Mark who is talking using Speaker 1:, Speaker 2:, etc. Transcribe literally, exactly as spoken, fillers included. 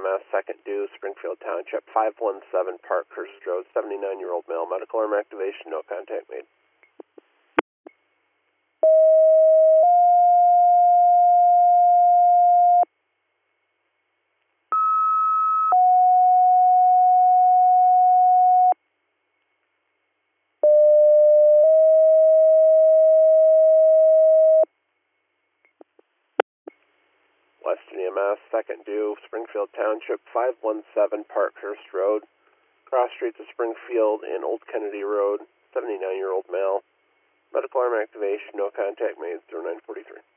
Speaker 1: S, second due, Springfield Township, five one seven Parkhurst Road, seventy-nine-year-old male, medical arm activation, no contact made. Western E M S, second due, Springfield Township, five one seven Parkhurst Road, cross streets of Springfield and Old Kennedy Road, seventy-nine-year-old male, medical arm activation, no contact made, zero nine forty-three.